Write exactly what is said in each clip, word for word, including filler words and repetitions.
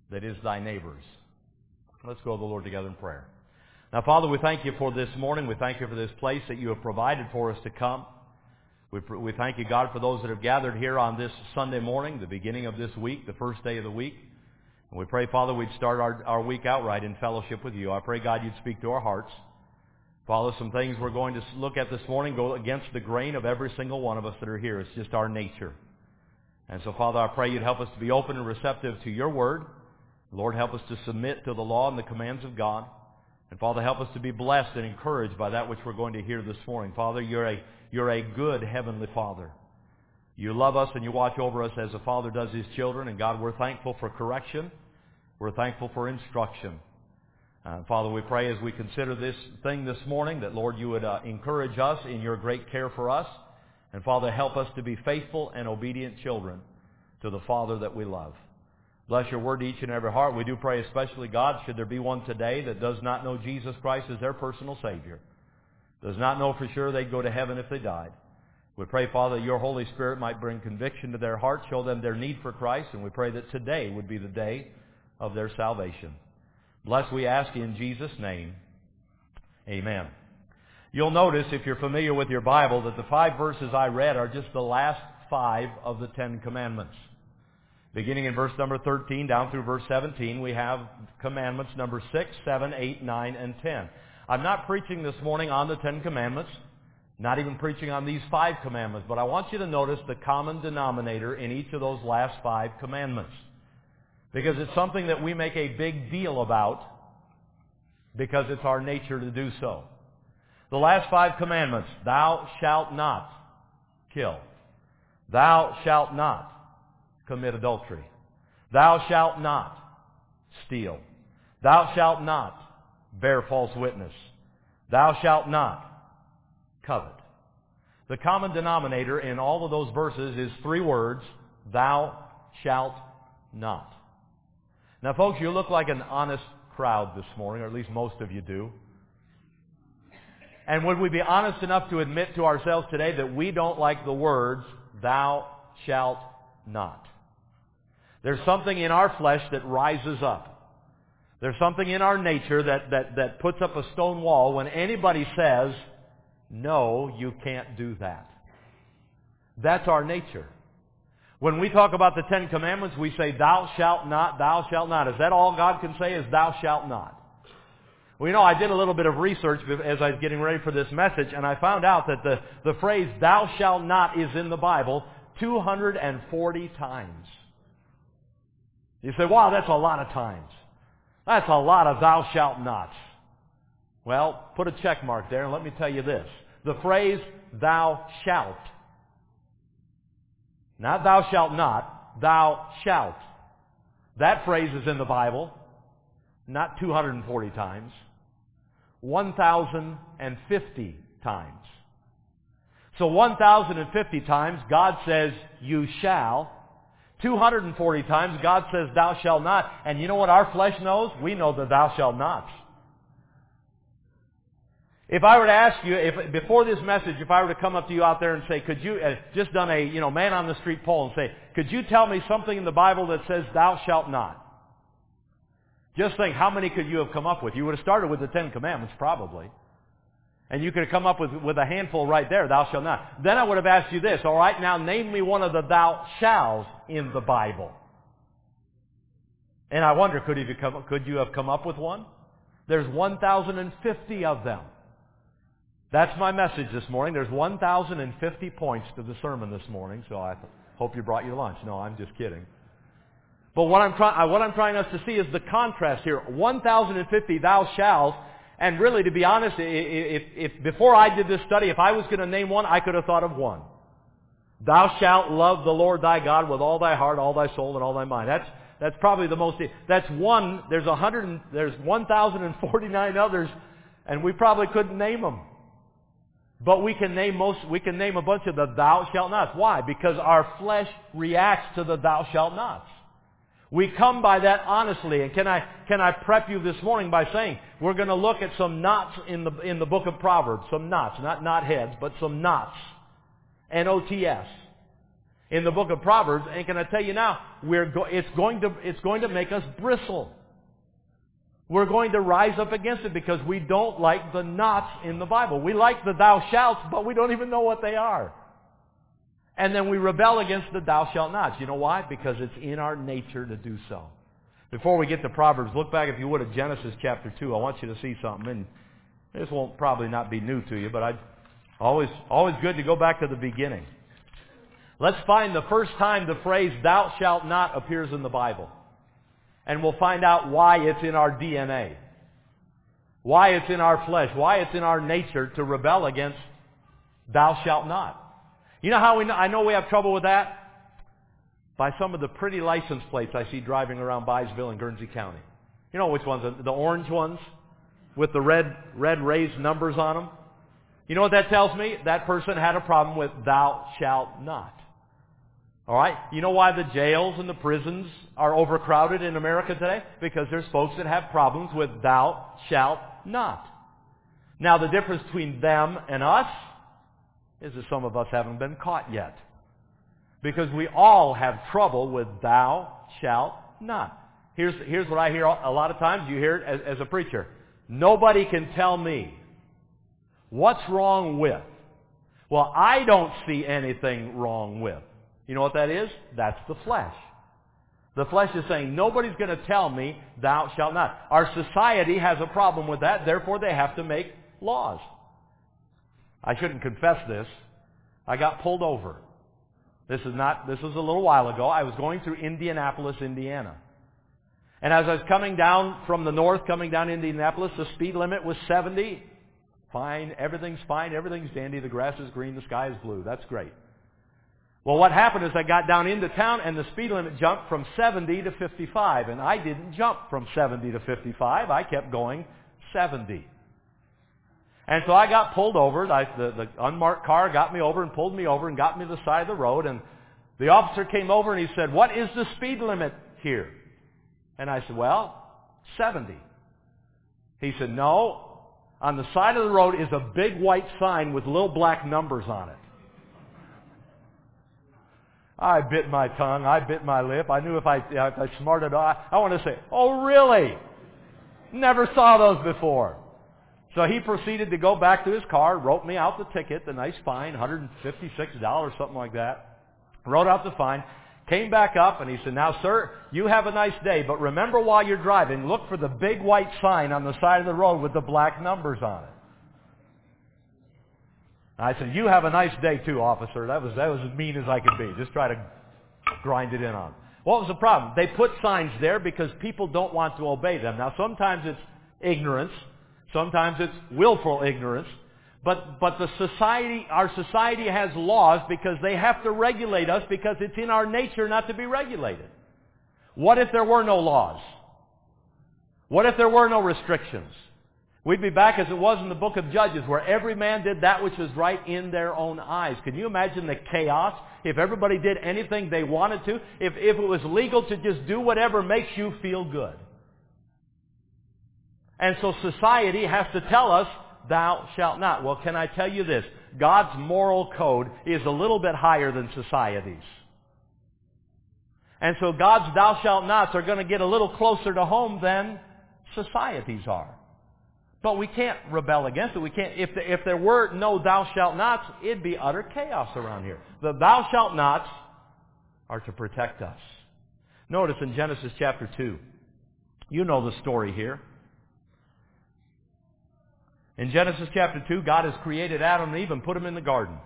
that is thy neighbor's. Let's go to the Lord together in prayer. Now, Father, we thank you for this morning. We thank you for this place that you have provided for us to come. We, we thank you, God, for those that have gathered here on this Sunday morning, the beginning of this week, the first day of the week. And we pray, Father, we'd start our, our week out right in fellowship with you. I pray, God, you'd speak to our hearts. Father, some things we're going to look at this morning go against the grain of every single one of us that are here. It's just our nature. And so, Father, I pray you'd help us to be open and receptive to your word. Lord, help us to submit to the law and the commands of God. And Father, help us to be blessed and encouraged by that which we're going to hear this morning. Father, you're a, you're a good Heavenly Father. You love us and you watch over us as a father does his children. And God, we're thankful for correction. We're thankful for instruction. Uh, Father, we pray as we consider this thing this morning that, Lord, you would uh, encourage us in your great care for us. And Father, help us to be faithful and obedient children to the Father that we love. Bless your word to each and every heart. We do pray especially, God, should there be one today that does not know Jesus Christ as their personal Savior, does not know for sure they'd go to heaven if they died. We pray, Father, that your Holy Spirit might bring conviction to their hearts, show them their need for Christ, and we pray that today would be the day of their salvation. Bless, we ask in Jesus' name. Amen. You'll notice, if you're familiar with your Bible, that the five verses I read are just the last five of the Ten Commandments. Beginning in verse number thirteen down through verse seventeen, we have commandments number six, seven, eight, nine, and ten. I'm not preaching this morning on the Ten Commandments, not even preaching on these five commandments, but I want you to notice the common denominator in each of those last five commandments. Because it's something that we make a big deal about, because it's our nature to do so. The last five commandments: thou shalt not kill. Thou shalt not commit adultery. Thou shalt not steal. Thou shalt not bear false witness. Thou shalt not covet. The common denominator in all of those verses is three words: thou shalt not. Now, folks, you look like an honest crowd this morning, or at least most of you do. And would we be honest enough to admit to ourselves today that we don't like the words, thou shalt not? There's something in our flesh that rises up. There's something in our nature that, that, that puts up a stone wall when anybody says, no, you can't do that. That's our nature. When we talk about the Ten Commandments, we say, thou shalt not, thou shalt not. Is that all God can say is thou shalt not? Well, you know, I did a little bit of research as I was getting ready for this message, and I found out that the, the phrase thou shalt not is in the Bible two hundred forty times. You say, wow, that's a lot of times. That's a lot of thou shalt nots. Well, put a check mark there and let me tell you this. The phrase thou shalt, not thou shalt not, thou shalt. That phrase is in the Bible not two hundred forty times, one thousand fifty times. So one thousand fifty times God says, you shall. two hundred forty times God says, thou shalt not. And you know what our flesh knows? We know the thou shalt nots. If I were to ask you, if before this message, if I were to come up to you out there and say, could you, uh, just done a, you know, man on the street poll and say, could you tell me something in the Bible that says thou shalt not? Just think, how many could you have come up with? You would have started with the Ten Commandments, probably. And you could have come up with, with a handful right there, thou shalt not. Then I would have asked you this, all right, now name me one of the thou shalls in the Bible. And I wonder, could you, come, could you have come up with one? There's one thousand fifty of them. That's my message this morning. There's one thousand fifty points to the sermon this morning, so I hope you brought your lunch. No, I'm just kidding. But what I'm, try- what I'm trying us to see is the contrast here. one thousand fifty thou shalls. And really, to be honest, if, if before I did this study, if I was going to name one, I could have thought of one. Thou shalt love the Lord thy God with all thy heart, all thy soul, and all thy mind. That's that's probably the most. That's one. There's a hundred. There's one thousand forty-nine others, and we probably couldn't name them. But we can name most. We can name a bunch of the thou shalt nots. Why? Because our flesh reacts to the thou shalt nots. We come by that honestly. And can I can I prep you this morning by saying we're going to look at some knots in the in the book of Proverbs. Some knots, not knot heads, but some knots. N O T S. in the book of Proverbs, and can I tell you now, we're go- it's going to it's going to make us bristle. We're going to rise up against it because we don't like the nots in the Bible. We like the thou shalts, but we don't even know what they are. And then we rebel against the thou shalt nots. You know why? Because it's in our nature to do so. Before we get to Proverbs, look back, if you would, at Genesis chapter two. I want you to see something. And this won't probably not be new to you, but I always always good to go back to the beginning. Let's find the first time the phrase thou shalt not appears in the Bible. And we'll find out why it's in our D N A. Why it's in our flesh. Why it's in our nature to rebel against thou shalt not. You know how we know, I know we have trouble with that? By some of the pretty license plates I see driving around Byesville and Guernsey County. You know which ones? The orange ones with the red, red raised numbers on them. You know what that tells me? That person had a problem with thou shalt not. All right? You know why the jails and the prisons are overcrowded in America today? Because there's folks that have problems with thou shalt not. Now the difference between them and us is that some of us haven't been caught yet. Because we all have trouble with thou shalt not. Here's, here's what I hear a lot of times. You hear it as, as a preacher. Nobody can tell me what's wrong with. Well, I don't see anything wrong with. You know what that is? That's the flesh. The flesh is saying, nobody's going to tell me thou shalt not. Our society has a problem with that, therefore they have to make laws. I shouldn't confess this. I got pulled over. This is not, this was a little while ago. I was going through Indianapolis, Indiana. And as I was coming down from the north, coming down Indianapolis, the speed limit was seventy. Fine, everything's fine, everything's dandy, the grass is green, the sky is blue. That's great. Well, what happened is I got down into town and the speed limit jumped from seventy to fifty-five. And I didn't jump from seventy to fifty-five. I kept going seventy. And so I got pulled over. I, the, the unmarked car got me over and pulled me over and got me to the side of the road. And the officer came over and he said, "What is the speed limit here?" And I said, "Well, seventy. He said, "No. On the side of the road is a big white sign with little black numbers on it." I bit my tongue. I bit my lip. I knew if I, if I smarted I, I want to say, "Oh, really? Never saw those before." So he proceeded to go back to his car, wrote me out the ticket, the nice fine, one hundred fifty-six dollars, something like that. Wrote out the fine, came back up, and he said, "Now, sir, you have a nice day, but remember while you're driving, look for the big white sign on the side of the road with the black numbers on it." I said, "You have a nice day too, officer." That was, that was as mean as I could be. Just try to grind it in on. What was the problem? They put signs there because people don't want to obey them. Now, sometimes it's ignorance. Sometimes it's willful ignorance. But, but the society, our society has laws because they have to regulate us because it's in our nature not to be regulated. What if there were no laws? What if there were no restrictions? We'd be back as it was in the book of Judges, where every man did that which was right in their own eyes. Can you imagine the chaos if everybody did anything they wanted to? If, if it was legal to just do whatever makes you feel good. And so society has to tell us, "Thou shalt not." Well, can I tell you this? God's moral code is a little bit higher than society's. And so God's thou shalt nots are going to get a little closer to home than society's are. But we can't rebel against it. We can't. If, the, if there were no thou shalt nots, it'd be utter chaos around here. The thou shalt nots are to protect us. Notice in Genesis chapter two, you know the story here. In Genesis chapter two, God has created Adam and Eve and put them in the garden.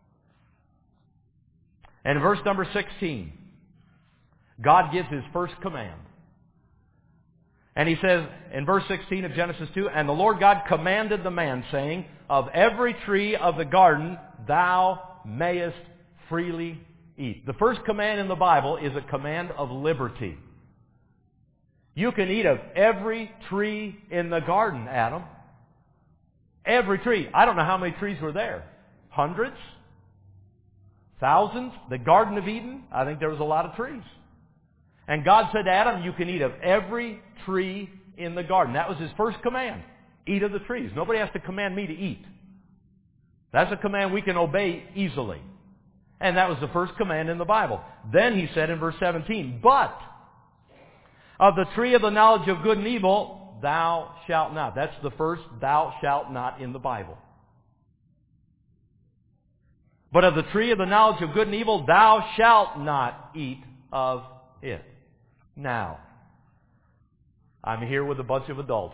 And in verse number sixteen, God gives His first command. And He says in verse sixteen of Genesis two, "And the Lord God commanded the man, saying, Of every tree of the garden thou mayest freely eat." The first command in the Bible is a command of liberty. You can eat of every tree in the garden, Adam. Every tree. I don't know how many trees were there. Hundreds? Thousands? The Garden of Eden? I think there was a lot of trees. And God said to Adam, "You can eat of every tree in the garden." That was His first command. Eat of the trees. Nobody has to command me to eat. That's a command we can obey easily. And that was the first command in the Bible. Then he said in verse seventeen, but of the tree of the knowledge of good and evil, thou shalt not. That's the first thou shalt not in the Bible. But of the tree of the knowledge of good and evil, thou shalt not eat of it. Now, I'm here with a bunch of adults.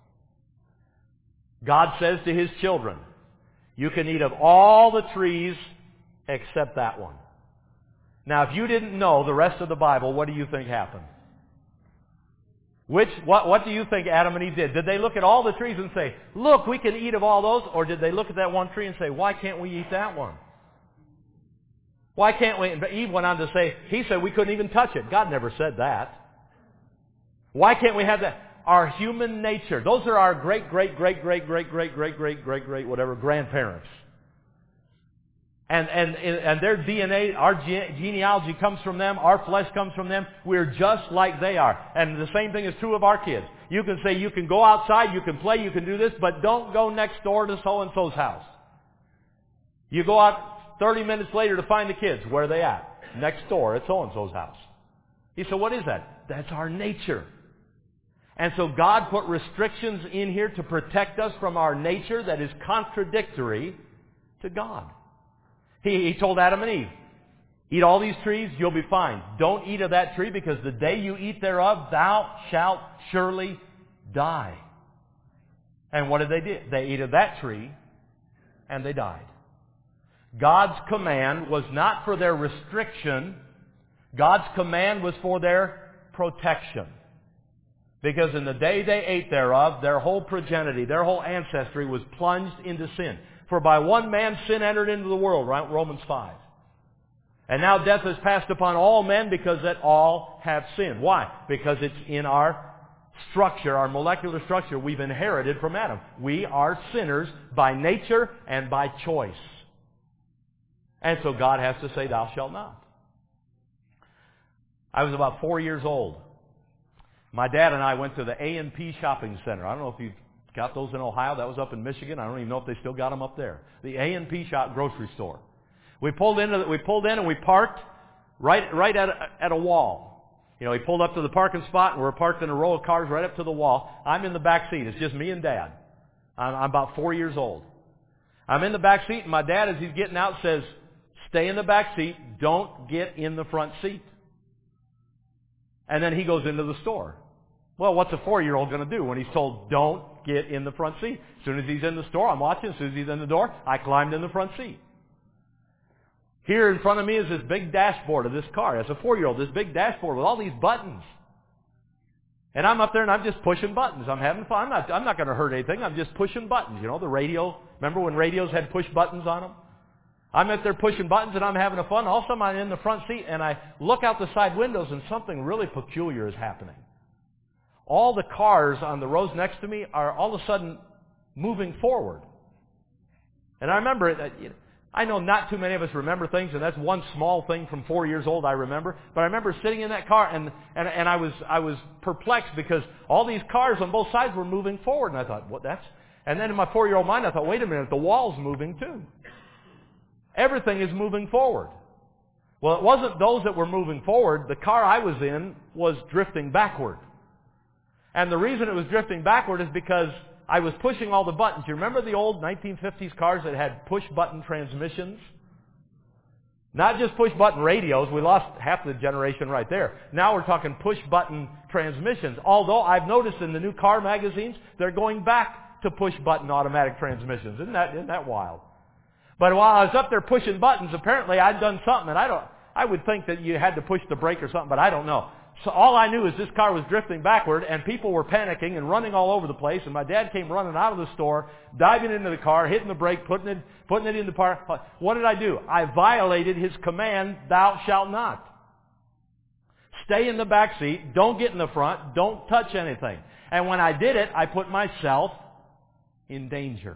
God says to His children, you can eat of all the trees except that one. Now, if you didn't know the rest of the Bible, what do you think happened? Which, what, what do you think Adam and Eve did? Did they look at all the trees and say, look, we can eat of all those? Or did they look at that one tree and say, why can't we eat that one? Why can't we? And Eve went on to say, he said we couldn't even touch it. God never said that. Why can't we have that? Our human nature. Those are our great, great, great, great, great, great, great, great, great, great, whatever, grandparents. And, and, and their D N A, our genealogy comes from them. Our flesh comes from them. We're just like they are. And the same thing is true of our kids. You can say you can go outside, you can play, you can do this, but don't go next door to so-and-so's house. You go out thirty minutes later to find the kids. Where are they at? Next door at so-and-so's house. He said, what is that? That's our nature. And so God put restrictions in here to protect us from our nature that is contradictory to God. He, he told Adam and Eve, eat all these trees, you'll be fine. Don't eat of that tree, because the day you eat thereof, thou shalt surely die. And what did they do? They ate of that tree, and they died. God's command was not for their restriction. God's command was for their protection. Because in the day they ate thereof, their whole progeny, their whole ancestry was plunged into sin. For by one man sin entered into the world, right? Romans five. And now death has passed upon all men because that all have sinned. Why? Because it's in our structure, our molecular structure we've inherited from Adam. We are sinners by nature and by choice. And so God has to say, thou shalt not. I was about four years old. My dad and I went to the A and P shopping center. I don't know if you've got those in Ohio. That was up in Michigan. I don't even know if they still got them up there. The A and P shop grocery store. We pulled in. We pulled in and we parked right right at a, at a wall. You know, he pulled up to the parking spot, and we're parked in a row of cars right up to the wall. I'm in the back seat. It's just me and Dad. I'm, I'm about four years old. I'm in the back seat, and my dad, as he's getting out, says, "Stay in the back seat. Don't get in the front seat." And then he goes into the store. Well, what's a four-year-old going to do when he's told, don't get in the front seat? As soon as he's in the store, I'm watching. As soon as he's in the door, I climbed in the front seat. Here in front of me is this big dashboard of this car. As a four-year-old, this big dashboard with all these buttons. And I'm up there and I'm just pushing buttons. I'm having fun. I'm not, I'm not going to hurt anything. I'm just pushing buttons. You know, the radio. Remember when radios had push buttons on them? I'm up there pushing buttons and I'm having a fun. All of a sudden I'm in the front seat and I look out the side windows and something really peculiar is happening. All the cars on the rows next to me are all of a sudden moving forward. And I remember that, you know, I know not too many of us remember things, and that's one small thing from four years old I remember. But I remember sitting in that car, and, and, and I was I was perplexed because all these cars on both sides were moving forward. And I thought, what, that's... And then in my four-year-old mind, I thought, wait a minute, the wall's moving too. Everything is moving forward. Well, it wasn't those that were moving forward. The car I was in was drifting backward. And the reason it was drifting backward is because I was pushing all the buttons. You remember the old nineteen fifties cars that had push-button transmissions? Not just push-button radios. We lost half the generation right there. Now we're talking push-button transmissions. Although I've noticed in the new car magazines, they're going back to push-button automatic transmissions. Isn't that, isn't that wild? But while I was up there pushing buttons, apparently I'd done something, and I don't, I would think that you had to push the brake or something, but I don't know. So all I knew is this car was drifting backward, and people were panicking and running all over the place, and my dad came running out of the store, diving into the car, hitting the brake, putting it, putting it in the park. What did I do? I violated his command, thou shalt not. Stay in the back seat, don't get in the front, don't touch anything. And when I did it, I put myself in danger.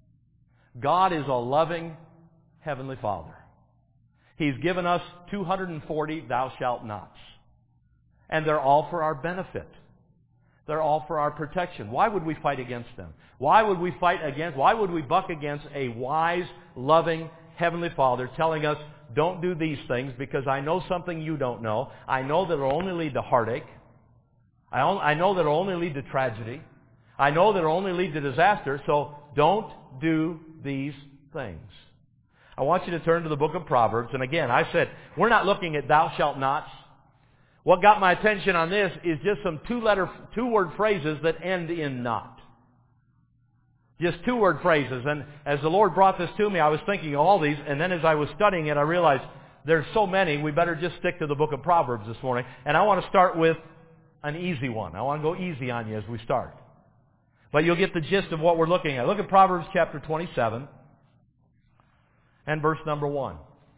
God is a loving Heavenly Father. He's given us two hundred forty thou shalt nots. And they're all for our benefit. They're all for our protection. Why would we fight against them? Why would we fight against, why would we buck against a wise, loving, Heavenly Father telling us, don't do these things because I know something you don't know. I know that it'll only lead to heartache. I, on, I know that it'll only lead to tragedy. I know that it'll only lead to disaster, so don't do these things. I want you to turn to the book of Proverbs. And again, I said, we're not looking at thou shalt nots. What got my attention on this is just some two-letter, two-word phrases that end in not. Just two-word phrases. And as the Lord brought this to me, I was thinking of all these, and then as I was studying it, I realized there's so many, we better just stick to the book of Proverbs this morning. And I want to start with an easy one. I want to go easy on you as we start. But you'll get the gist of what we're looking at. Look at Proverbs chapter twenty-seven and verse number one.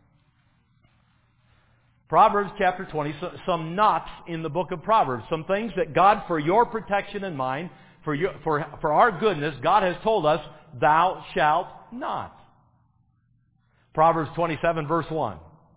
Proverbs chapter twenty, some knots in the book of Proverbs. Some things that God, for your protection and mine, for, your, for, for our goodness, God has told us, thou shalt not. Proverbs twenty-seven verse one.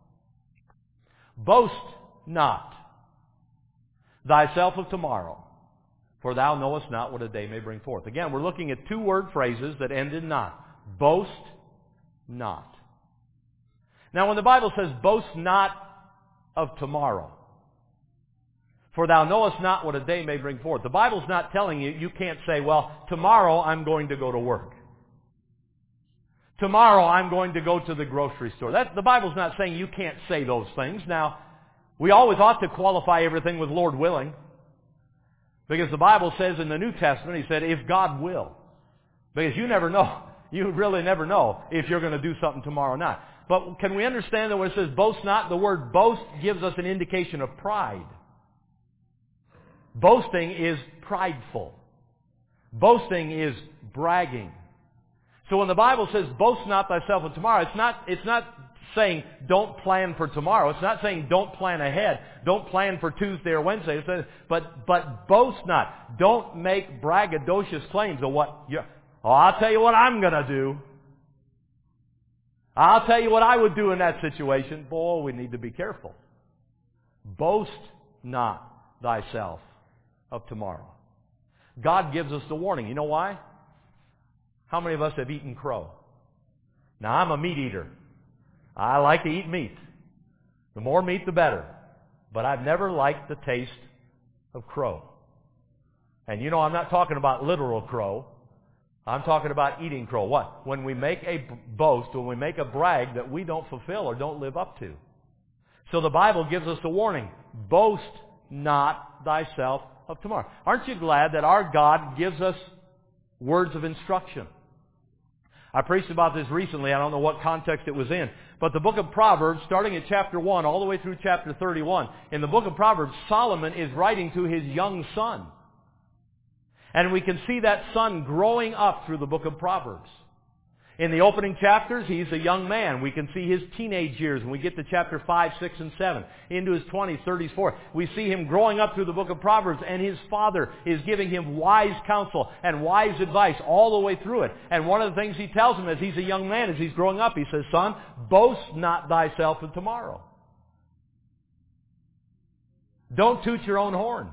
Boast not thyself of tomorrow, for thou knowest not what a day may bring forth. Again, we're looking at two word phrases that end in not. Boast not. Now, when the Bible says, boast not of tomorrow, for thou knowest not what a day may bring forth, the Bible's not telling you, you can't say, well, tomorrow I'm going to go to work. Tomorrow I'm going to go to the grocery store. That, the Bible's not saying you can't say those things. Now, we always ought to qualify everything with Lord willing. Because the Bible says in the New Testament, He said, if God will. Because you never know. You really never know if you're going to do something tomorrow or not. But can we understand that when it says boast not, the word boast gives us an indication of pride. Boasting is prideful. Boasting is bragging. So when the Bible says boast not thyself of tomorrow, it's not, it's not saying don't plan for tomorrow. It's not saying don't plan ahead. Don't plan for Tuesday or Wednesday. It says, but, but boast not. Don't make braggadocious claims of what you, oh, I'll tell you what I'm going to do. I'll tell you what I would do in that situation. Boy, we need to be careful. Boast not thyself of tomorrow. God gives us the warning. You know why? How many of us have eaten crow? Now, I'm a meat eater. I like to eat meat. The more meat, the better. But I've never liked the taste of crow. And you know, I'm not talking about literal crow. I'm talking about eating crow. What? When we make a boast, when we make a brag that we don't fulfill or don't live up to. So the Bible gives us a warning. Boast not thyself of tomorrow. Aren't you glad that our God gives us words of instruction? I preached about this recently. I don't know what context it was in. But the book of Proverbs, starting at chapter one all the way through chapter thirty-one, in the book of Proverbs, Solomon is writing to his young son. And we can see that son growing up through the book of Proverbs. In the opening chapters, he's a young man. We can see his teenage years when we get to chapter five, six, and seven. Into his twenties, thirties, forties. We see him growing up through the book of Proverbs, and his father is giving him wise counsel and wise advice all the way through it. And one of the things he tells him as he's a young man, as he's growing up, he says, son, boast not thyself of tomorrow. Don't toot your own horn.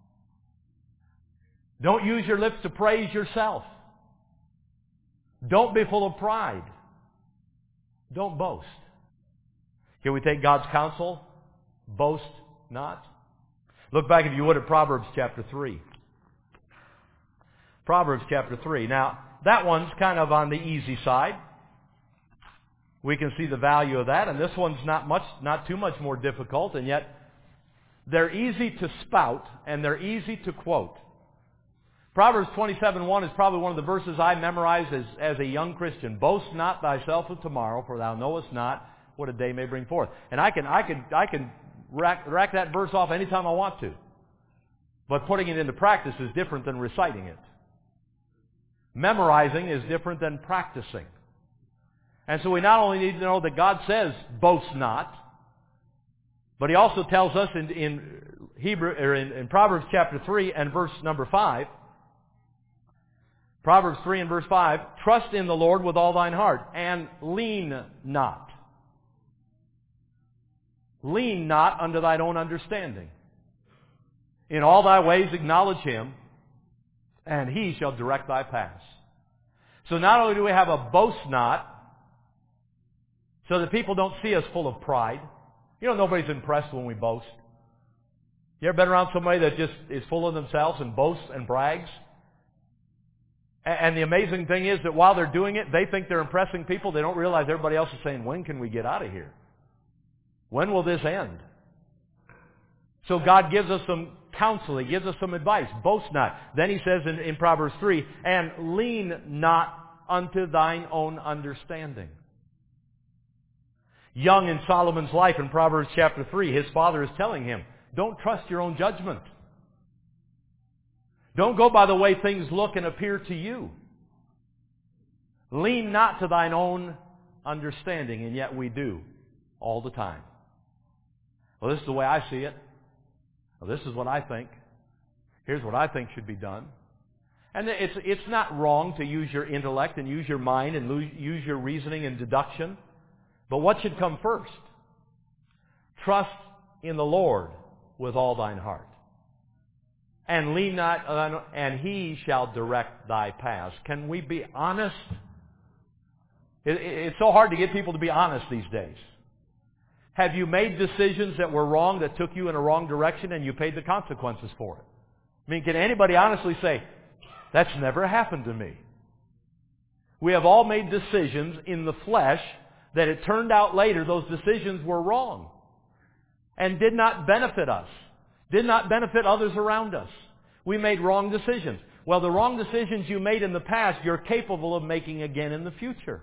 Don't use your lips to praise yourself. Don't be full of pride. Don't boast. Can we take God's counsel? Boast not. Look back, if you would, at Proverbs chapter three. Proverbs chapter three. Now, that one's kind of on the easy side. We can see the value of that, and this one's not much, not too much more difficult, and yet they're easy to spout and they're easy to quote. Proverbs twenty-seven one is probably one of the verses I memorized as, as a young Christian. Boast not thyself of tomorrow, for thou knowest not what a day may bring forth. And I can, I can, I can rack, rack that verse off anytime I want to. But putting it into practice is different than reciting it. Memorizing is different than practicing. And so we not only need to know that God says, boast not, but He also tells us in, in Hebrew or in, in Proverbs chapter three and verse number five, Proverbs three and verse five, trust in the Lord with all thine heart, and lean not. Lean not unto thine own understanding. In all thy ways acknowledge Him, and He shall direct thy paths. So not only do we have a boast not, so that people don't see us full of pride. You know, nobody's impressed when we boast. You ever been around somebody that just is full of themselves and boasts and brags? And the amazing thing is that while they're doing it, they think they're impressing people. They don't realize everybody else is saying, when can we get out of here? When will this end? So God gives us some counsel. He gives us some advice. Boast not. Then he says in, in Proverbs three, and lean not unto thine own understanding. Young in Solomon's life in Proverbs chapter three, his father is telling him, don't trust your own judgment. Don't go by the way things look and appear to you. Lean not to thine own understanding, and yet we do all the time. Well, this is the way I see it. Well, this is what I think. Here's what I think should be done. And it's, it's not wrong to use your intellect and use your mind and lo- use your reasoning and deduction. But what should come first? Trust in the Lord with all thine heart. And lean not, on, and He shall direct thy paths. Can we be honest? It, it, it's so hard to get people to be honest these days. Have you made decisions that were wrong, that took you in a wrong direction, and you paid the consequences for it? I mean, can anybody honestly say, that's never happened to me? We have all made decisions in the flesh that it turned out later those decisions were wrong and did not benefit us, did not benefit others around us. We made wrong decisions. Well, the wrong decisions you made in the past, you're capable of making again in the future.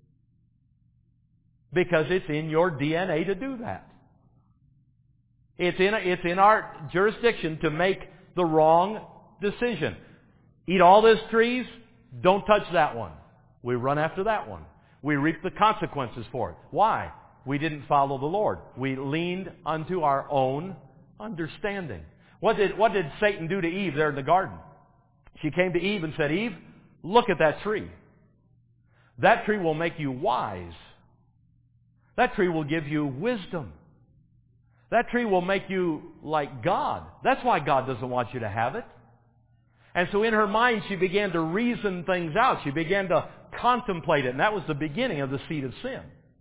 Because it's in your D N A to do that. It's in, it's in our jurisdiction to make the wrong decision. Eat all those trees, don't touch that one. We run after that one. We reap the consequences for it. Why? We didn't follow the Lord. We leaned unto our own understanding. What did, what did Satan do to Eve there in the garden? She came to Eve and said, Eve, look at that tree. That tree will make you wise. That tree will give you wisdom. That tree will make you like God. That's why God doesn't want you to have it. And so in her mind, she began to reason things out. She began to contemplate it. And that was the beginning of the seed of sin.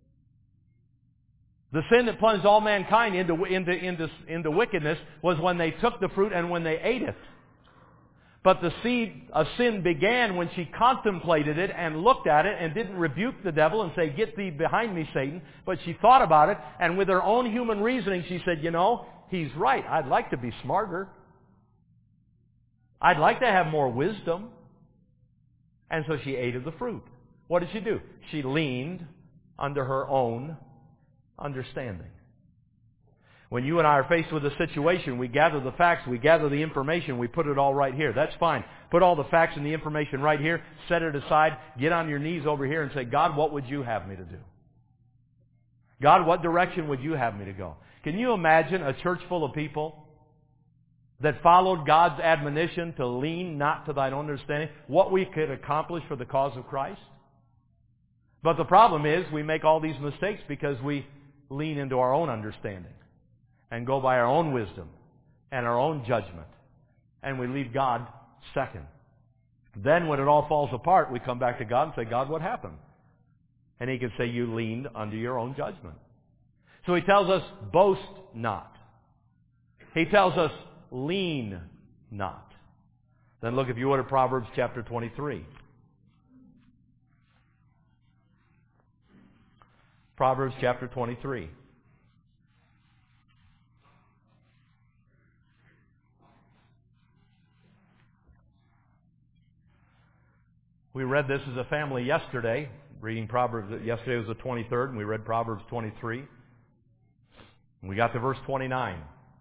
The sin that plunged all mankind into, into, into, into wickedness was when they took the fruit and when they ate it. But the seed of sin began when she contemplated it and looked at it and didn't rebuke the devil and say, get thee behind me, Satan. But she thought about it, and with her own human reasoning, she said, you know, he's right. I'd like to be smarter. I'd like to have more wisdom. And so she ate of the fruit. What did she do? She leaned under her own understanding. When you and I are faced with a situation, we gather the facts, we gather the information, we put it all right here. That's fine. Put all the facts and the information right here, set it aside, get on your knees over here and say, God, what would you have me to do? God, what direction would you have me to go? Can you imagine a church full of people that followed God's admonition to lean not to thine own understanding, what we could accomplish for the cause of Christ? But the problem is we make all these mistakes because we lean into our own understanding and go by our own wisdom and our own judgment, and we leave God second. Then when it all falls apart, we come back to God and say, God, what happened? And He can say, you leaned under your own judgment. So He tells us, boast not. He tells us, lean not. Then look, if you would, at Proverbs chapter twenty-three. Proverbs chapter twenty-three. We read this as a family yesterday, reading Proverbs. Yesterday was the twenty-third, and we read Proverbs twenty-three. And we got to verse twenty-nine.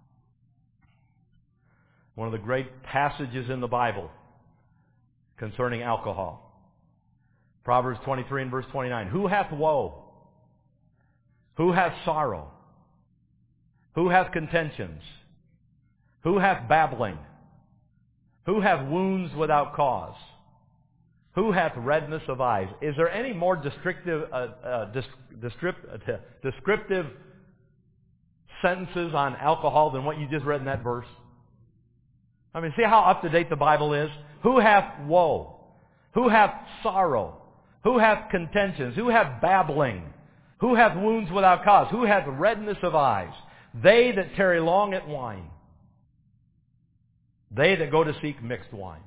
One of the great passages in the Bible concerning alcohol. Proverbs twenty-three and verse twenty-nine. Who hath woe? Who hath sorrow? Who hath contentions? Who hath babbling? Who hath wounds without cause? Who hath redness of eyes? Is there any more descriptive, uh, uh, descriptive, uh, descriptive sentences on alcohol than what you just read in that verse? I mean, see how up-to-date the Bible is? Who hath woe? Who hath sorrow? Who hath contentions? Who hath babbling? Who hath wounds without cause? Who hath redness of eyes? They that tarry long at wine. They that go to seek mixed wine.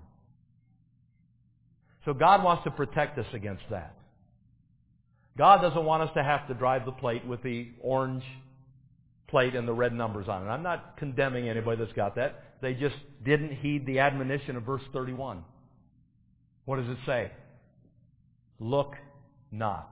So God wants to protect us against that. God doesn't want us to have to drive the plate with the orange plate and the red numbers on it. I'm not condemning anybody that's got that. They just didn't heed the admonition of verse thirty-one. What does it say? Look not.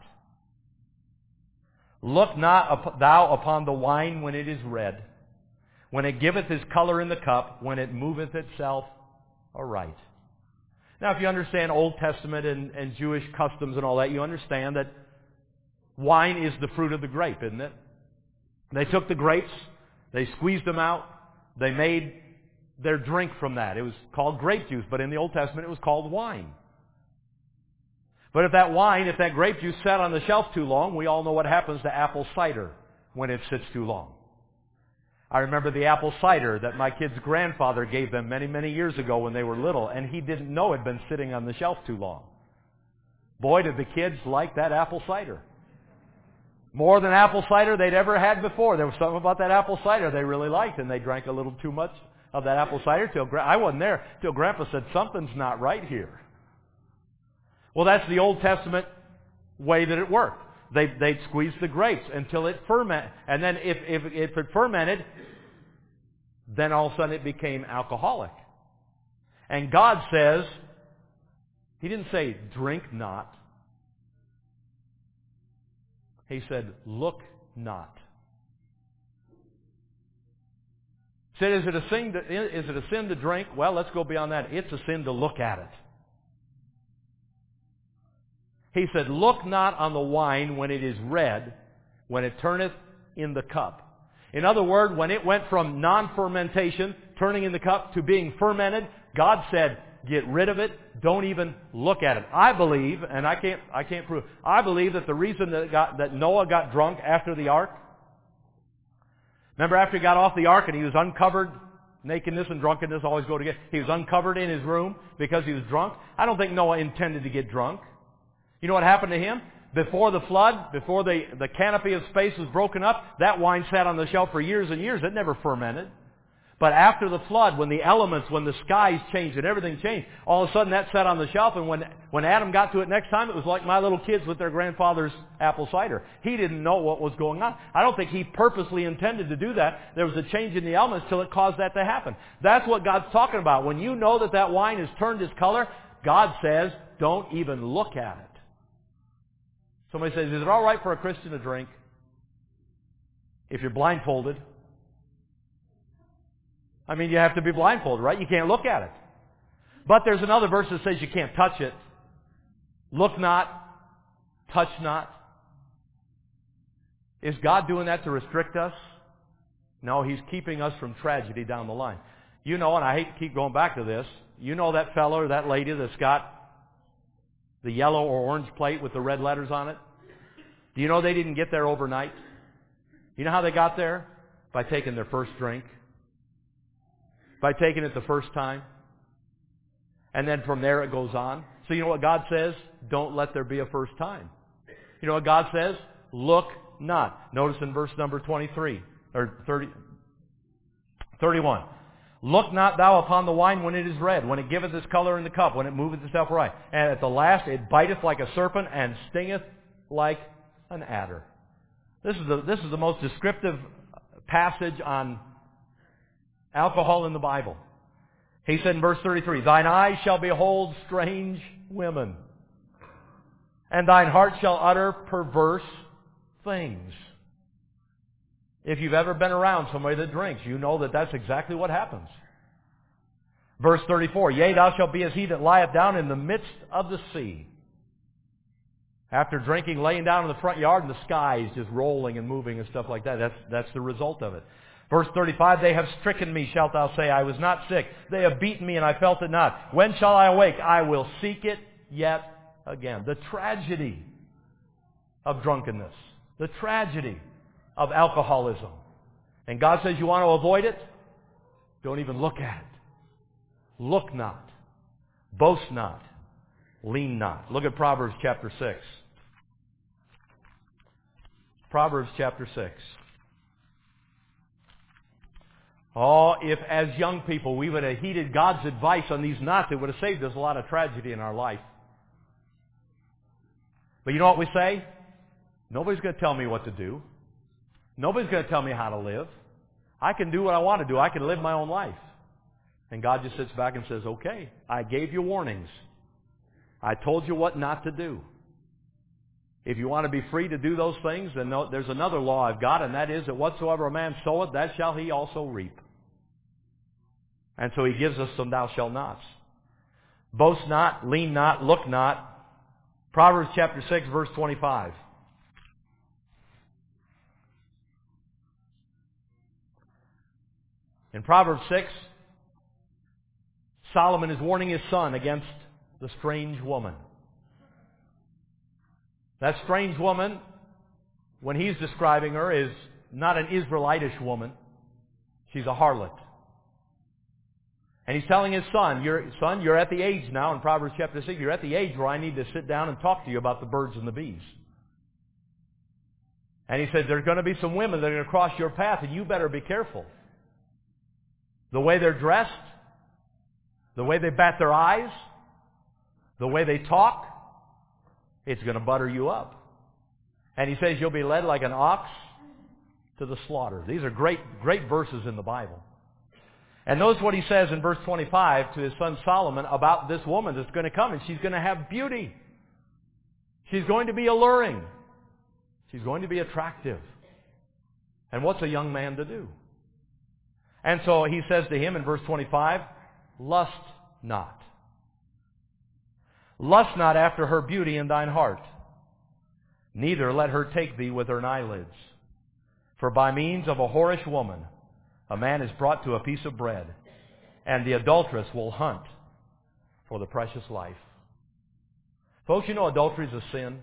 Look not thou upon the wine when it is red, when it giveth his color in the cup, when it moveth itself aright. Now, if you understand Old Testament and, and Jewish customs and all that, you understand that wine is the fruit of the grape, isn't it? They took the grapes, they squeezed them out, they made their drink from that. It was called grape juice, but in the Old Testament it was called wine. But if that wine, if that grape juice sat on the shelf too long, we all know what happens to apple cider when it sits too long. I remember the apple cider that my kid's grandfather gave them many, many years ago when they were little, and he didn't know it had been sitting on the shelf too long. Boy, did the kids like that apple cider. More than apple cider they'd ever had before. There was something about that apple cider they really liked, and they drank a little too much of that apple cider till I wasn't there till Grandpa said, something's not right here. Well, that's the Old Testament way that it worked. They, they'd squeeze the grapes until it fermented. And then if, if, if it fermented, then all of a sudden it became alcoholic. And God says, He didn't say, drink not. He said, look not. He said, is it a sin to, is it a sin to drink? Well, let's go beyond that. It's a sin to look at it. He said, look not on the wine when it is red, when it turneth in the cup. In other words, when it went from non-fermentation, turning in the cup, to being fermented, God said, get rid of it. Don't even look at it. I believe, and I can't, I can't prove, I believe that the reason that, got, that Noah got drunk after the ark, remember after he got off the ark and he was uncovered, nakedness and drunkenness always go together. He was uncovered in his room because he was drunk. I don't think Noah intended to get drunk. You know what happened to him? Before the flood, before the, the canopy of space was broken up, that wine sat on the shelf for years and years. It never fermented. But after the flood, when the elements, when the skies changed and everything changed, all of a sudden that sat on the shelf, and when, when Adam got to it next time, it was like my little kids with their grandfather's apple cider. He didn't know what was going on. I don't think he purposely intended to do that. There was a change in the elements till it caused that to happen. That's what God's talking about. When you know that that wine has turned its color, God says, don't even look at it. Somebody says, is it all right for a Christian to drink if you're blindfolded? I mean, you have to be blindfolded, right? You can't look at it. But there's another verse that says you can't touch it. Look not, touch not. Is God doing that to restrict us? No, He's keeping us from tragedy down the line. You know, and I hate to keep going back to this, you know that fellow or that lady that's got the yellow or orange plate with the red letters on it? Do you know they didn't get there overnight? You know how they got there? By taking their first drink. By taking it the first time. And then from there it goes on. So you know what God says? Don't let there be a first time. You know what God says? Look not. Notice in verse number twenty-three, or thirty, thirty-one. Look not thou upon the wine when it is red, when it giveth its color in the cup, when it moveth itself right. And at the last it biteth like a serpent and stingeth like an adder. This is the, this is the most descriptive passage on alcohol in the Bible. He said in verse thirty-three, thine eyes shall behold strange women, and thine heart shall utter perverse things. If you've ever been around somebody that drinks, you know that that's exactly what happens. Verse thirty-four, yea, thou shalt be as he that lieth down in the midst of the sea. After drinking, laying down in the front yard, and the sky is just rolling and moving and stuff like that. That's, that's the result of it. Verse thirty-five, they have stricken me, shalt thou say. I was not sick. They have beaten me, and I felt it not. When shall I awake? I will seek it yet again. The tragedy of drunkenness. The tragedy of alcoholism. And God says, you want to avoid it? Don't even look at it. Look not. Boast not. Lean not. Look at Proverbs chapter six. Proverbs chapter six. Oh, if as young people we would have heeded God's advice on these knots, it would have saved us a lot of tragedy in our life. But you know what we say? Nobody's going to tell me what to do. Nobody's going to tell me how to live. I can do what I want to do. I can live my own life. And God just sits back and says, okay, I gave you warnings. I told you what not to do. If you want to be free to do those things, then no, there's another law I've got, and that is that whatsoever a man soweth, that shall he also reap. And so he gives us some thou shalt nots. Boast not, lean not, look not. Proverbs chapter six, verse twenty-five. In Proverbs six, Solomon is warning his son against the strange woman. That strange woman, when he's describing her, is not an Israelitish woman. She's a harlot. And he's telling his son, you're, son, you're at the age now, in Proverbs chapter six, you're at the age where I need to sit down and talk to you about the birds and the bees. And he said, there's going to be some women that are going to cross your path, and you better be careful. The way they're dressed, the way they bat their eyes, the way they talk, it's going to butter you up. And he says you'll be led like an ox to the slaughter. These are great, great verses in the Bible. And notice what he says in verse twenty-five to his son Solomon about this woman that's going to come, and she's going to have beauty. She's going to be alluring. She's going to be attractive. And what's a young man to do? And so he says to him in verse twenty-five, lust not. Lust not after her beauty in thine heart, neither let her take thee with her eyelids. For by means of a whorish woman, a man is brought to a piece of bread, and the adulteress will hunt for the precious life. Folks, you know adultery is a sin.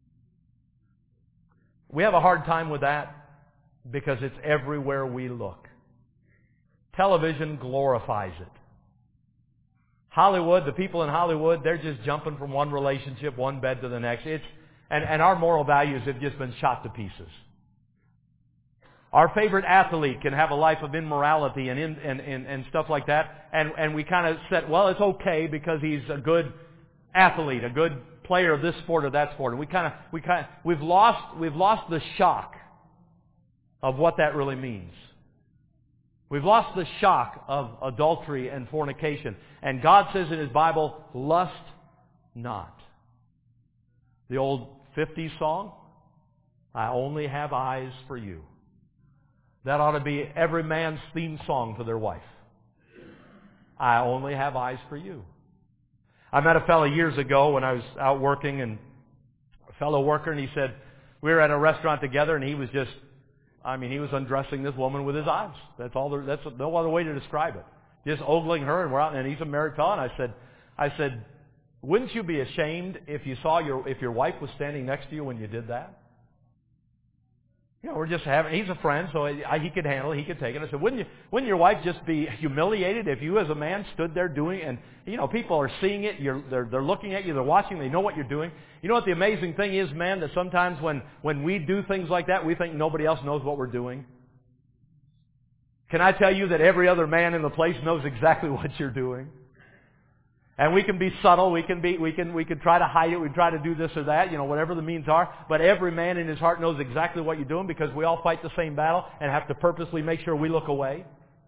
We have a hard time with that because it's everywhere we look. Television glorifies it. Hollywood, the people in Hollywood, they're just jumping from one relationship, one bed to the next. It's, and, and our moral values have just been shot to pieces. Our favorite athlete can have a life of immorality and, in, and, and, and stuff like that. And, and we kind of said, well, it's okay because he's a good athlete, a good player of this sport or that sport. And we kind of, we kind of, we've lost, we've lost the shock of what that really means. We've lost the shock of adultery and fornication. And God says in His Bible, lust not. The old fifties song, I only have eyes for you. That ought to be every man's theme song for their wife. I only have eyes for you. I met a fellow years ago when I was out working, and a fellow worker, and he said, we were at a restaurant together, and he was just, I mean, he was undressing this woman with his eyes. That's all. There, that's no other way to describe it. Just ogling her, and we're out, and he's a married fellow. And I said, I said, wouldn't you be ashamed if you saw your if your wife was standing next to you when you did that? You know, we're just having. He's a friend, so I, he could handle it. He could take it. I said, wouldn't you? Wouldn't your wife just be humiliated if you, as a man, stood there doing? And you know, people are seeing it. You're, they're they're looking at you. They're watching. They know what you're doing. You know what the amazing thing is, man? That sometimes when when we do things like that, we think nobody else knows what we're doing. Can I tell you that every other man in the place knows exactly what you're doing? And we can be subtle, we can be, we can, we can try to hide it, we try to do this or that, you know, whatever the means are. But every man in his heart knows exactly what you're doing because we all fight the same battle and have to purposely make sure we look away.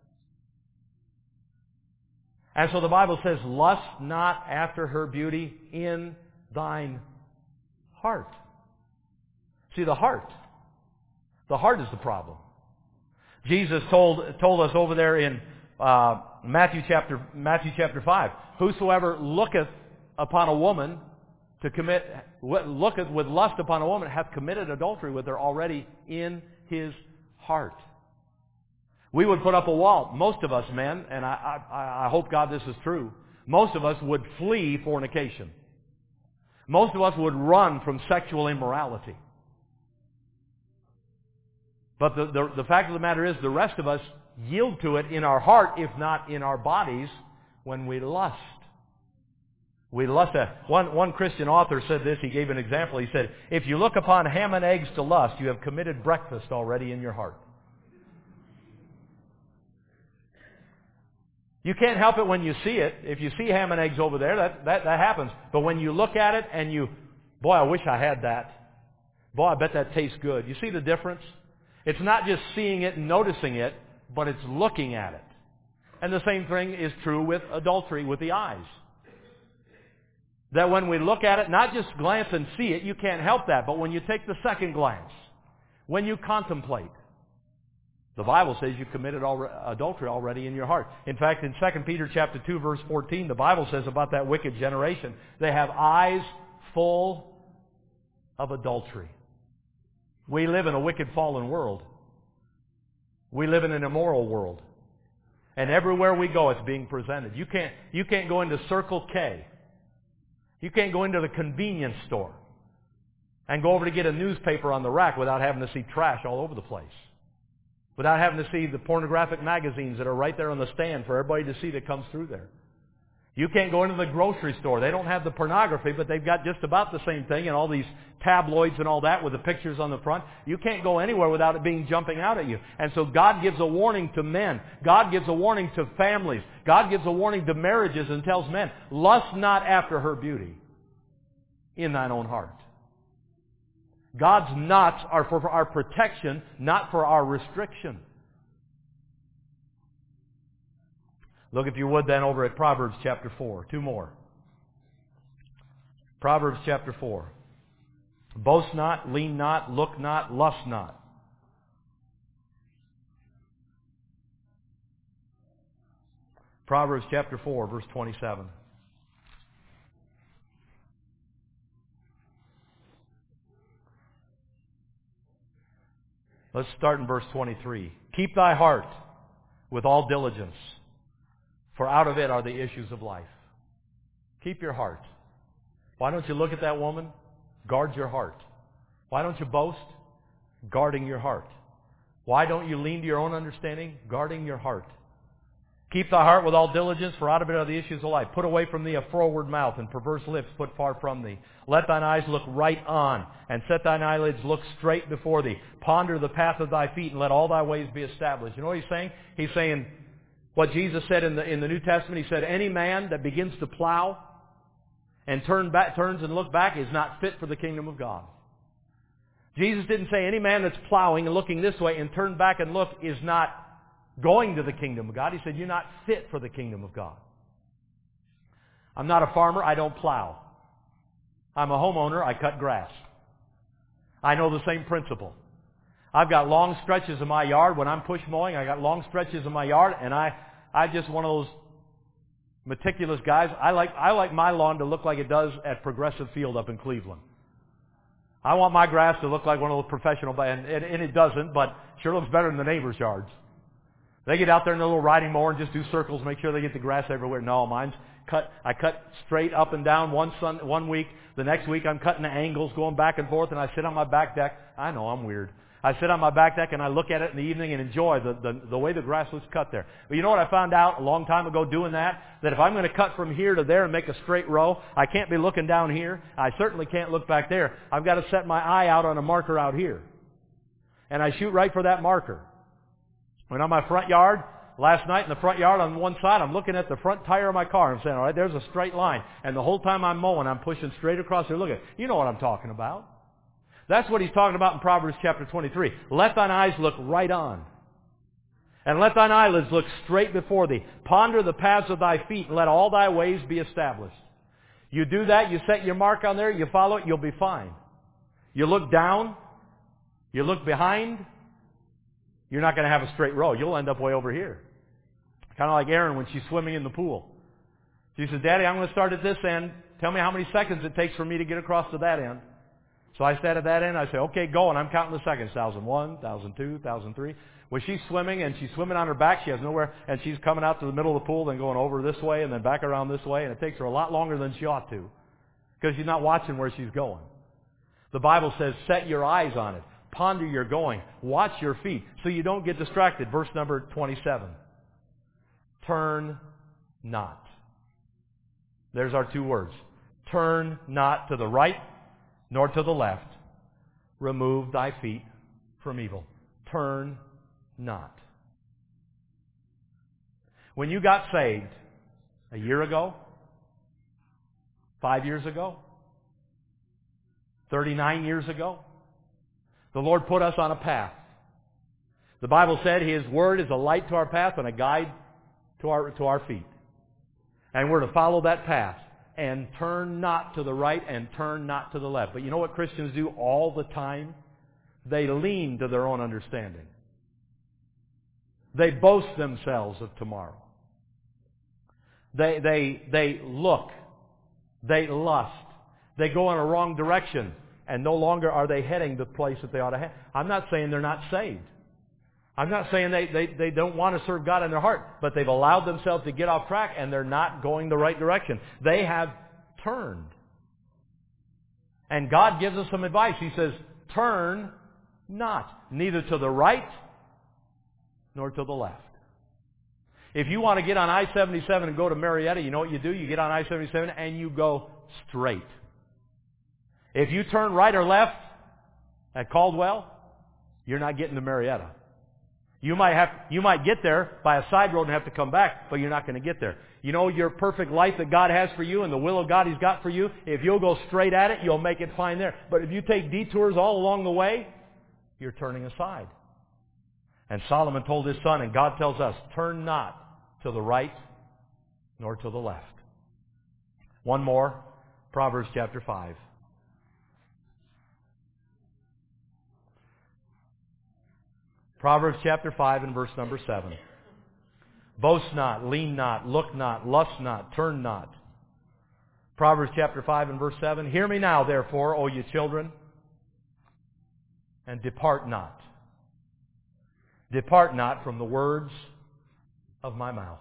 And so the Bible says, lust not after her beauty in thine heart. See, the heart. The heart is the problem. Jesus told, told us over there in uh, Matthew chapter, Matthew chapter five, whosoever looketh upon a woman to commit, looketh with lust upon a woman hath committed adultery with her already in his heart. We would put up a wall. Most of us men, and I, I, I hope God this is true, most of us would flee fornication. Most of us would run from sexual immorality. But the, the, the fact of the matter is the rest of us yield to it in our heart, if not in our bodies, when we lust. We lust. One, one Christian author said this. He gave an example. He said, if you look upon ham and eggs to lust, you have committed breakfast already in your heart. You can't help it when you see it. If you see ham and eggs over there, that, that, that happens. But when you look at it and you, boy, I wish I had that. Boy, I bet that tastes good. You see the difference? It's not just seeing it and noticing it, but it's looking at it. And the same thing is true with adultery, with the eyes. That when we look at it, not just glance and see it, you can't help that. But when you take the second glance, when you contemplate, the Bible says you've committed adultery already in your heart. In fact, in Second Peter chapter two, verse fourteen, the Bible says about that wicked generation, they have eyes full of adultery. We live in a wicked, fallen world. We live in an immoral world. And everywhere we go, it's being presented. You can't, you can't go into Circle K. You can't go into the convenience store and go over to get a newspaper on the rack without having to see trash all over the place. Without having to see the pornographic magazines that are right there on the stand for everybody to see that comes through there. You can't go into the grocery store. They don't have the pornography, but they've got just about the same thing and all these tabloids and all that with the pictures on the front. You can't go anywhere without it being jumping out at you. And so God gives a warning to men. God gives a warning to families. God gives a warning to marriages and tells men, lust not after her beauty in thine own heart. God's knots are for our protection, not for our restriction. Look, if you would, then over at Proverbs chapter four. Two more. Proverbs chapter four. Boast not, lean not, look not, lust not. Proverbs chapter four, verse twenty-seven. Let's start in verse twenty-three. Keep thy heart with all diligence, for out of it are the issues of life. Keep your heart. Why don't you look at that woman? Guard your heart. Why don't you boast? Guarding your heart. Why don't you lean to your own understanding? Guarding your heart. Keep thy heart with all diligence, for out of it are the issues of life. Put away from thee a froward mouth, and perverse lips put far from thee. Let thine eyes look right on, and set thine eyelids look straight before thee. Ponder the path of thy feet, and let all thy ways be established. You know what he's saying? He's saying what Jesus said in the, in the New Testament. He said, any man that begins to plow and turn back, turns and look back is not fit for the kingdom of God. Jesus didn't say any man that's plowing and looking this way and turn back and look is not going to the kingdom of God. He said, you're not fit for the kingdom of God. I'm not a farmer. I don't plow. I'm a homeowner. I cut grass. I know the same principle. I've got long stretches of my yard. When I'm push mowing, I got long stretches of my yard, and I, I'm just one of those meticulous guys. I like, I like my lawn to look like it does at Progressive Field up in Cleveland. I want my grass to look like one of those professional, and, and, and it doesn't, but sure looks better than the neighbor's yards. They get out there in their little riding mower and just do circles, make sure they get the grass everywhere. No, mine's cut. I cut straight up and down one sun, one week. The next week I'm cutting the angles, going back and forth, and I sit on my back deck. I know I'm weird. I sit on my back deck and I look at it in the evening and enjoy the, the, the way the grass looks cut there. But you know what I found out a long time ago doing that? That if I'm going to cut from here to there and make a straight row, I can't be looking down here. I certainly can't look back there. I've got to set my eye out on a marker out here. And I shoot right for that marker. When I'm in my front yard, last night in the front yard on one side, I'm looking at the front tire of my car. I'm saying, all right, there's a straight line. And the whole time I'm mowing, I'm pushing straight across there. Look at it. You know what I'm talking about. That's what he's talking about in Proverbs chapter twenty-three. Let thine eyes look right on, and let thine eyelids look straight before thee. Ponder the paths of thy feet, and let all thy ways be established. You do that, you set your mark on there, you follow it, you'll be fine. You look down, you look behind, you're not going to have a straight row. You'll end up way over here. Kind of like Erin when she's swimming in the pool. She says, Daddy, I'm going to start at this end. Tell me how many seconds it takes for me to get across to that end. So I stand at that end. I say, okay, go. And I'm counting the seconds. Thousand one, thousand two, thousand three. Well, she's swimming, and she's swimming on her back. She has nowhere, and she's coming out to the middle of the pool, then going over this way, and then back around this way. And it takes her a lot longer than she ought to, because she's not watching where she's going. The Bible says, set your eyes on it. Ponder your going. Watch your feet, so you don't get distracted. Verse number twenty-seven. Turn not. There's our two words. Turn not to the right nor to the left. Remove thy feet from evil. Turn not. When you got saved a year ago, five years ago, thirty-nine years ago, the Lord put us on a path. The Bible said His Word is a light to our path and a guide to our, to our feet. And we're to follow that path and turn not to the right and turn not to the left. But you know what Christians do all the time? They lean to their own understanding. They boast themselves of tomorrow. They, they, they look. They lust. They go in a wrong direction. And no longer are they heading the place that they ought to head. I'm not saying they're not saved. I'm not saying they, they, they don't want to serve God in their heart. But they've allowed themselves to get off track and they're not going the right direction. They have turned. And God gives us some advice. He says, turn not. Neither to the right nor to the left. If you want to get on I seventy-seven and go to Marietta, you know what you do? You get on I seventy-seven and you go straight. If you turn right or left at Caldwell, you're not getting to Marietta. You might have, you might get there by a side road and have to come back, but you're not going to get there. You know your perfect life that God has for you and the will of God He's got for you? If you'll go straight at it, you'll make it fine there. But if you take detours all along the way, you're turning aside. And Solomon told his son, and God tells us, turn not to the right nor to the left. One more, Proverbs chapter five. Proverbs chapter five and verse number seven. Boast not, lean not, look not, lust not, turn not. Proverbs chapter five and verse seven. Hear me now, therefore, O you children, and depart not. Depart not from the words of my mouth.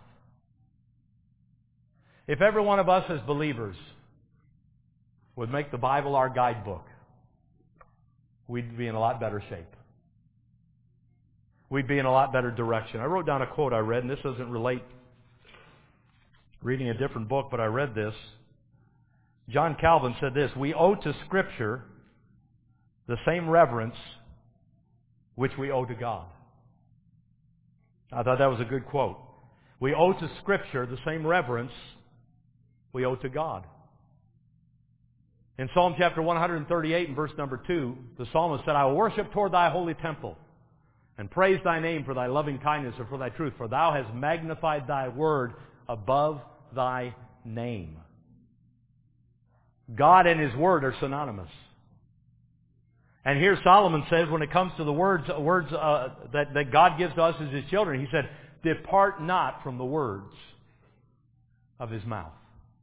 If every one of us as believers would make the Bible our guidebook, we'd be in a lot better shape. We'd be in a lot better direction. I wrote down a quote I read, and this doesn't relate reading a different book, but I read this. John Calvin said this, we owe to Scripture the same reverence which we owe to God. I thought that was a good quote. We owe to Scripture the same reverence we owe to God. In Psalm chapter one thirty-eight and verse number two, the psalmist said, I will worship toward thy holy temple and praise thy name for thy loving kindness and for thy truth, for thou hast magnified thy word above thy name. God and His word are synonymous. And here Solomon says, when it comes to the words, words uh, that, that God gives to us as His children, he said, depart not from the words of His mouth.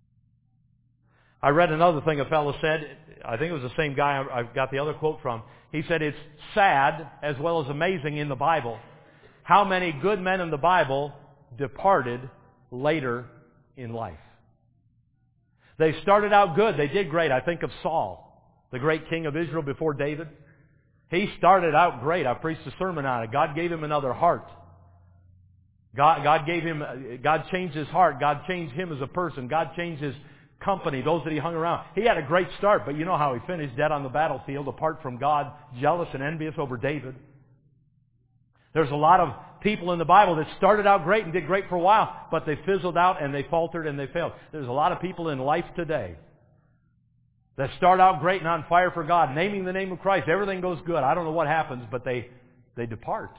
I read another thing a fellow said. I think it was the same guy I got the other quote from. He said, it's sad as well as amazing in the Bible how many good men in the Bible departed later in life. They started out good. They did great. I think of Saul, the great king of Israel before David. He started out great. I preached a sermon on it. God gave him another heart. God, God gave him, God changed his heart. God changed him as a person. God changed his company, those that he hung around. He had a great start, but you know how he finished, dead on the battlefield, apart from God, jealous and envious over David. There's a lot of people in the Bible that started out great and did great for a while, but they fizzled out and they faltered and they failed. There's a lot of people in life today that start out great and on fire for God, naming the name of Christ. Everything goes good. I don't know what happens, but they, they depart.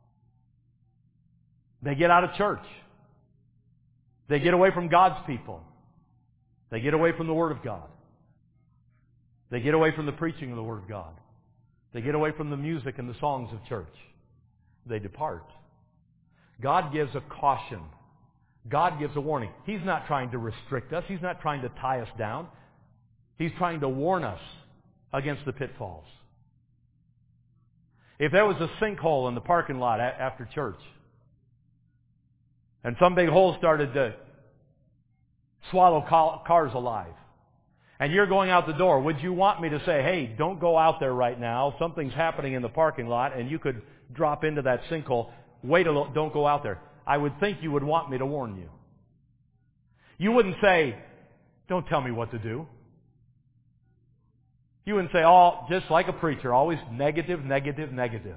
They get out of church. They get away from God's people. They get away from the Word of God. They get away from the preaching of the Word of God. They get away from the music and the songs of church. They depart. God gives a caution. God gives a warning. He's not trying to restrict us. He's not trying to tie us down. He's trying to warn us against the pitfalls. If there was a sinkhole in the parking lot after church, and some big hole started to swallow cars alive, and you're going out the door, would you want me to say, hey, don't go out there right now, something's happening in the parking lot, and you could drop into that sinkhole, wait a little, don't go out there? I would think you would want me to warn you. You wouldn't say, Don't tell me what to do. You wouldn't say, oh, just like a preacher, always negative, negative, negative.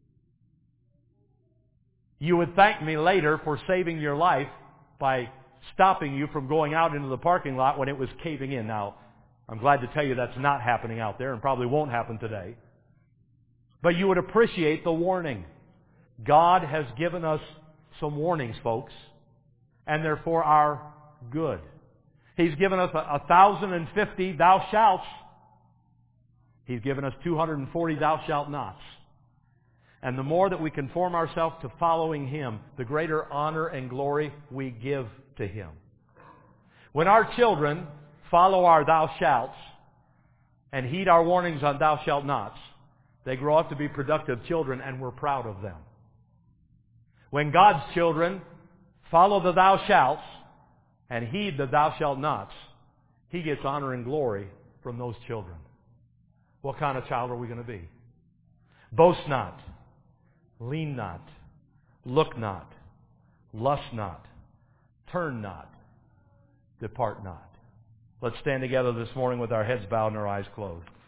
You would thank me later for saving your life by stopping you from going out into the parking lot when it was caving in. Now, I'm glad to tell you that's not happening out there and probably won't happen today. But you would appreciate the warning. God has given us some warnings, folks, and they're for our good. He's given us a, a thousand and fifty thou shalts. He's given us two hundred forty thou shalt nots. And the more that we conform ourselves to following Him, the greater honor and glory we give to Him. When our children follow our thou shalts and heed our warnings on thou shalt nots, they grow up to be productive children, and we're proud of them. When God's children follow the thou shalts and heed the thou shalt nots, He gets honor and glory from those children. What kind of child are we going to be? Boast not, lean not, look not, lust not, turn not, depart not. Let's stand together this morning with our heads bowed and our eyes closed.